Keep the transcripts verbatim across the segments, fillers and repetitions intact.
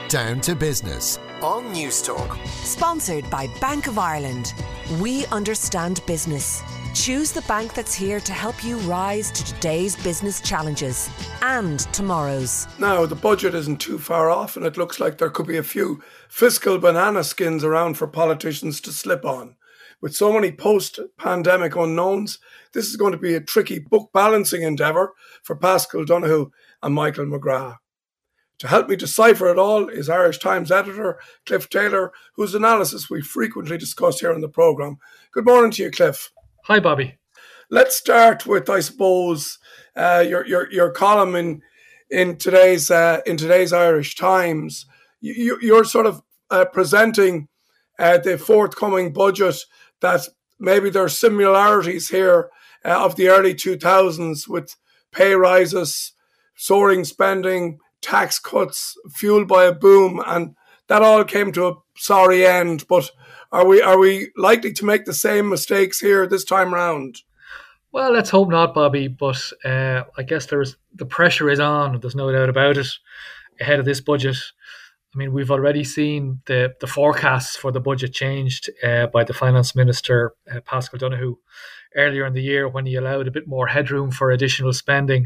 Down to Business on Newstalk. Sponsored by Bank of Ireland. We understand business. Choose the bank that's here to help you rise to today's business challenges and tomorrow's. Now, the budget isn't too far off, and it looks like there could be a few fiscal banana skins around for politicians to slip on. With so many post-pandemic unknowns, this is going to be a tricky book balancing endeavour for Paschal Donohoe and Michael McGrath. To help me decipher it all is Irish Times editor Cliff Taylor, whose analysis we frequently discuss here on the programme. Good morning to you, Cliff. Hi, Bobby. Let's start with, I suppose, uh, your your your column in in today's uh, in today's Irish Times. You, you're sort of uh, presenting uh, the forthcoming budget, that maybe there are similarities here uh, of the early two thousands with pay rises, soaring spending, tax cuts fueled by a boom, and that all came to a sorry end. But are we are we likely to make the same mistakes here this time round? Well, let's hope not, Bobby. But uh, I guess there's the pressure is on. There's no doubt about it. Ahead of this budget, I mean, we've already seen the the forecasts for the budget changed uh, by the Finance Minister uh, Paschal Donohoe earlier in the year, when he allowed a bit more headroom for additional spending.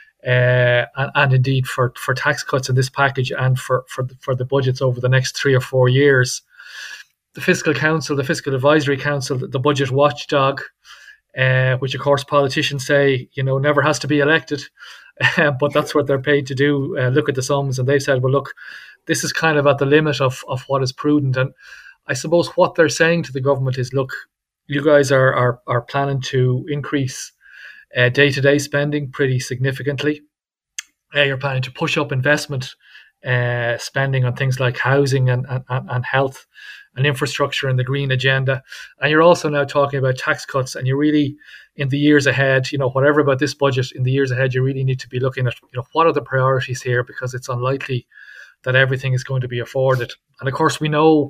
Uh, and, and indeed for, for tax cuts in this package, and for, for, the, for the budgets over the next three or four years. The Fiscal Council, the Fiscal Advisory Council, the budget watchdog, uh, which of course politicians say, you know, never has to be elected, but that's what they're paid to do, uh, look at the sums. And they've said, well, look, this is kind of at the limit of, of what is prudent. And I suppose what they're saying to the government is, look, you guys are are, are planning to increase Uh, day-to-day spending pretty significantly. Uh, you're planning to push up investment uh, spending on things like housing and, and, and health and infrastructure and the green agenda. And you're also now talking about tax cuts. And you really, in the years ahead, you know, whatever about this budget, in the years ahead, you really need to be looking at, you know, what are the priorities here, because it's unlikely that everything is going to be afforded. And of course, we know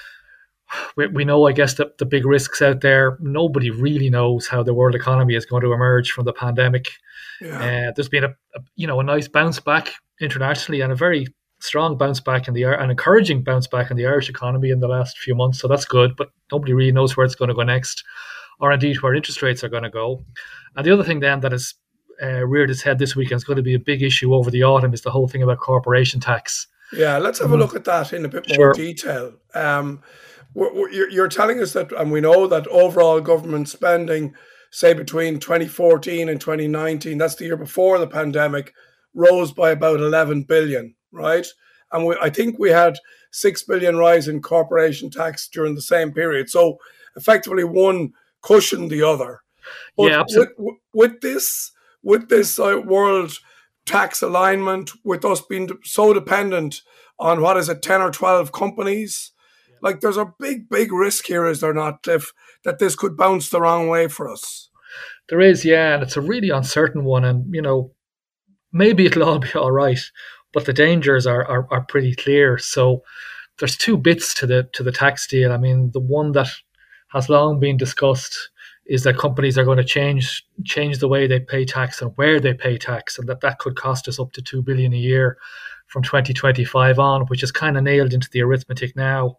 We, we know, I guess, the, the big risks out there. Nobody really knows how the world economy is going to emerge from the pandemic. Yeah. Uh, there's been a, a you know a nice bounce back internationally, and a very strong bounce back in the an encouraging bounce back in the Irish economy in the last few months. So that's good, but nobody really knows where it's going to go next, or indeed where interest rates are going to go. And the other thing then that has uh, reared its head this week, and is going to be a big issue over the autumn, is the whole thing about corporation tax. Yeah, let's have a look at that in a bit more sure. detail. Um, You're telling us that, and we know that overall government spending, say between twenty fourteen and twenty nineteen, that's the year before the pandemic, rose by about eleven billion, right? And we, I think we had six billion rise in corporation tax during the same period. So effectively one cushioned the other. But yeah, absolutely. With, with this, with this uh, world tax alignment, with us being so dependent on, what is it, ten or twelve companies, like, there's a big, big risk here, is there not, Cliff, that this could bounce the wrong way for us? There is, yeah, and it's a really uncertain one. And, you know, maybe it'll all be all right, but the dangers are are, are pretty clear. So there's two bits to the to the tax deal. I mean, the one that has long been discussed is that companies are going to change change the way they pay tax and where they pay tax, and that that could cost us up to two billion dollars a year from twenty twenty-five on, which is kind of nailed into the arithmetic now.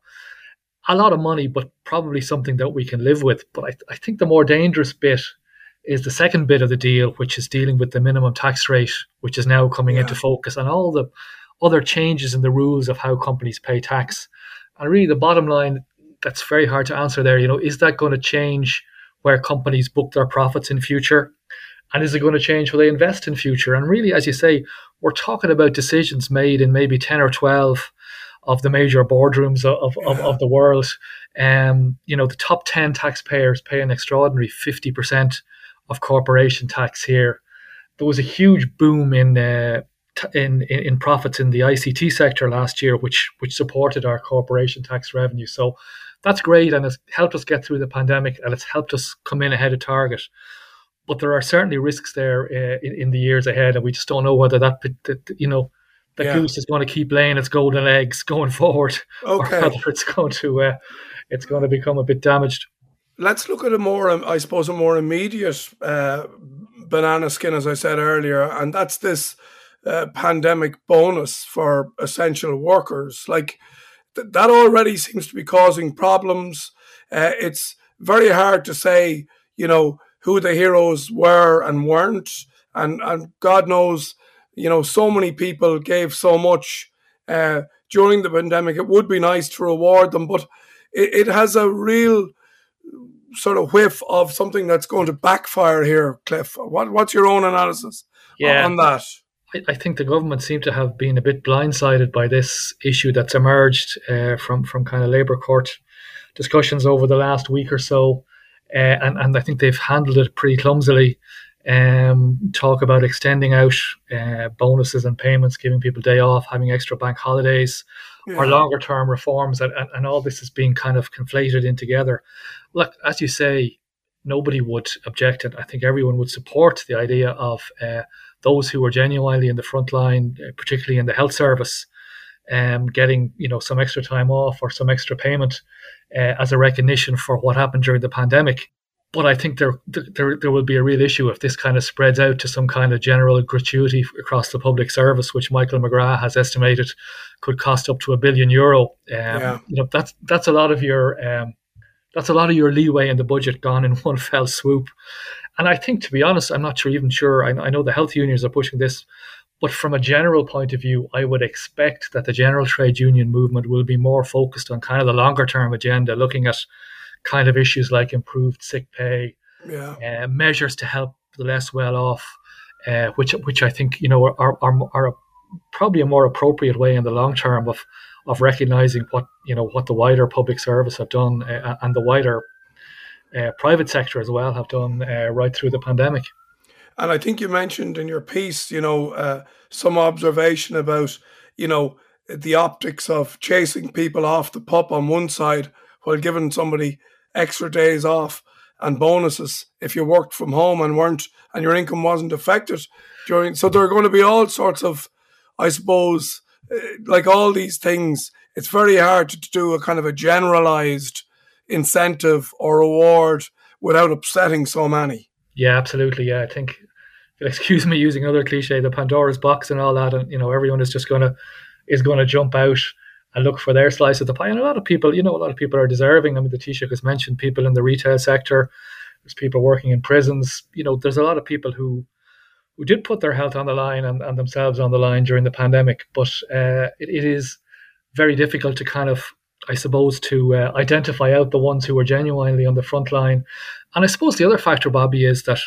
A lot of money, but probably something that we can live with. But I, I think the more dangerous bit is the second bit of the deal, which is dealing with the minimum tax rate, which is now coming yeah. into focus, and all the other changes in the rules of how companies pay tax. And really the bottom line, that's very hard to answer there, you know, is that going to change where companies book their profits in future? And is it going to change where they invest in future? And really, as you say, we're talking about decisions made in maybe ten or twelve of the major boardrooms of, yeah. of, of the world. Um, you know, the top ten taxpayers pay an extraordinary fifty percent of corporation tax here. There was a huge boom in uh, t- in, in in profits in the I C T sector last year, which which supported our corporation tax revenue. So that's great, and it's helped us get through the pandemic, and it's helped us come in ahead of target. But there are certainly risks there uh, in, in the years ahead, and we just don't know whether that, that you know, the yeah. goose is going to keep laying its golden eggs going forward, okay. or whether it's going to uh, it's going to become a bit damaged. Let's look at a more, um, I suppose, a more immediate uh, banana skin, as I said earlier, and that's this uh, pandemic bonus for essential workers. Like th- that already seems to be causing problems. Uh, it's very hard to say, you know, who the heroes were and weren't. And, and God knows, you know, so many people gave so much uh, during the pandemic. It would be nice to reward them, but it, it has a real sort of whiff of something that's going to backfire here, Cliff. What, what's your own analysis yeah, on that? I, I think the government seem to have been a bit blindsided by this issue that's emerged uh, from, from kind of Labour Court discussions over the last week or so. Uh, and, and I think they've handled it pretty clumsily. Um, talk about extending out uh, bonuses and payments, giving people day off, having extra bank holidays, yeah. or longer term reforms, and, and, and all this is being kind of conflated in together. Look, as you say, nobody would object, and I think everyone would support the idea of uh, those who are genuinely in the front line, uh, particularly in the health service, um, getting you know some extra time off or some extra payment uh, as a recognition for what happened during the pandemic. But I think there, there there will be a real issue if this kind of spreads out to some kind of general gratuity across the public service, which Michael McGrath has estimated could cost up to a billion euro. Um, yeah. You know, that's that's a lot of your um, that's a lot of your leeway in the budget gone in one fell swoop. And I think, to be honest, I'm not sure even sure. I, I know the health unions are pushing this, but from a general point of view, I would expect that the general trade union movement will be more focused on kind of the longer term agenda, looking at kind of issues like improved sick pay, yeah. uh, measures to help the less well off, uh, which which I think you know are are, are a, probably a more appropriate way in the long term of of recognizing what you know what the wider public service have done uh, and the wider uh, private sector as well have done uh, right through the pandemic. And I think you mentioned in your piece, you know, uh, some observation about you know the optics of chasing people off the pup on one side while giving somebody extra days off and bonuses if you worked from home and weren't and your income wasn't affected during. So there are going to be all sorts of, I suppose, uh, like all these things. It's very hard to do a kind of a generalized incentive or reward without upsetting so many. Yeah, absolutely. Yeah, I think, excuse me using another cliche, the Pandora's box and all that, and you know everyone is just gonna is going to jump out and look for their slice of the pie. And a lot of people, you know, a lot of people are deserving. I mean, the Taoiseach has mentioned people in the retail sector. There's people working in prisons. You know, there's a lot of people who who did put their health on the line and, and themselves on the line during the pandemic. But uh, it, it is very difficult to kind of, I suppose, to uh, identify out the ones who are genuinely on the front line. And I suppose the other factor, Bobby, is that,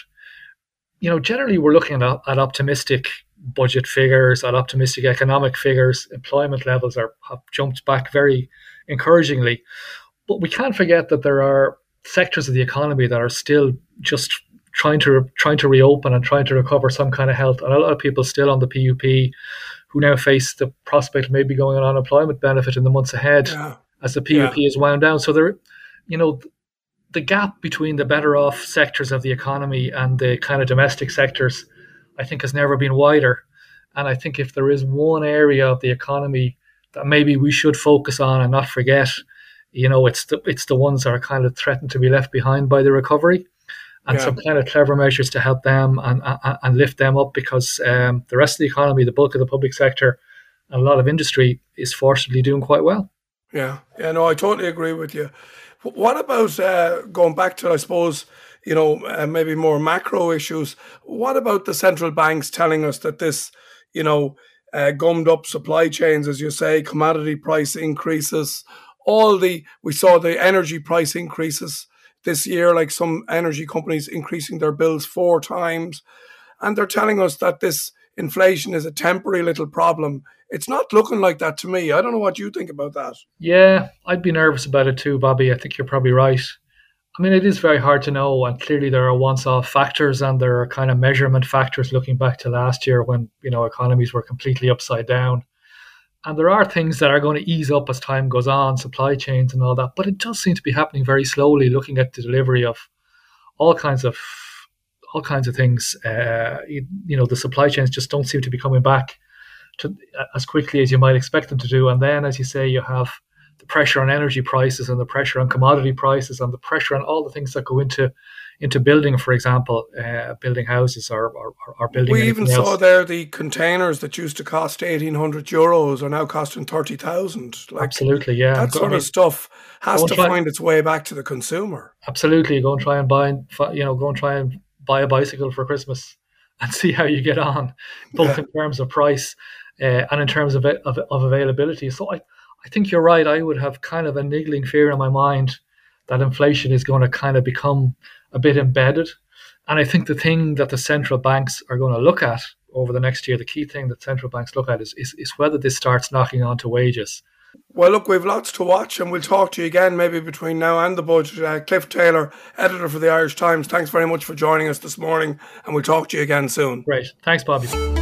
you know, generally we're looking at, at optimistic budget figures, at optimistic economic figures. Employment levels are have jumped back very encouragingly, but we can't forget that there are sectors of the economy that are still just trying to trying to reopen and trying to recover some kind of health, and a lot of people still on the P U P who now face the prospect of maybe going on unemployment benefit in the months ahead yeah. as the P U P yeah. is wound down. So there, you know, the gap between the better off sectors of the economy and the kind of domestic sectors, I think, has never been wider. And I think if there is one area of the economy that maybe we should focus on and not forget, you know, it's the it's the ones that are kind of threatened to be left behind by the recovery, and yeah. some kind of clever measures to help them and and, and lift them up, because um, the rest of the economy, the bulk of the public sector, and a lot of industry is fortunately doing quite well. Yeah, yeah, no, I totally agree with you. What about uh, going back to, I suppose, you know, uh, maybe more macro issues? What about the central banks telling us that this, you know, uh, gummed up supply chains, as you say, commodity price increases, all the, we saw the energy price increases this year, like some energy companies increasing their bills four times. And they're telling us that this inflation is a temporary little problem. It's not looking like that to me. I don't know what you think about that. Yeah, I'd be nervous about it too, Bobby. I think you're probably right. I mean, it is very hard to know, and clearly there are once-off factors and there are kind of measurement factors looking back to last year when, you know, economies were completely upside down. And there are things that are going to ease up as time goes on, supply chains and all that, but it does seem to be happening very slowly, looking at the delivery of all kinds of all kinds of things. Uh, you, you know, the supply chains just don't seem to be coming back to, as quickly as you might expect them to do. And then, as you say, you have the pressure on energy prices and the pressure on commodity prices and the pressure on all the things that go into into building, for example, uh, building houses or, or, or building We even anything else. saw there the containers that used to cost eighteen hundred euros are now costing thirty thousand. Like, Absolutely, yeah. that sort I mean, of stuff has go to and try- find its way back to the consumer. Absolutely, go and try and buy, you know, go and try and buy a bicycle for Christmas and see how you get on, both Yeah. in terms of price uh, and in terms of, of of availability. So I, I think you're right. I would have kind of a niggling fear in my mind that inflation is going to kind of become a bit embedded. And I think the thing that the central banks are going to look at over the next year, the key thing that central banks look at is, is, is whether this starts knocking onto wages. Well, look, we've lots to watch, and we'll talk to you again maybe between now and the budget. Uh, Cliff Taylor, editor for the Irish Times, thanks very much for joining us this morning, and we'll talk to you again soon. Great. Thanks, Bobby.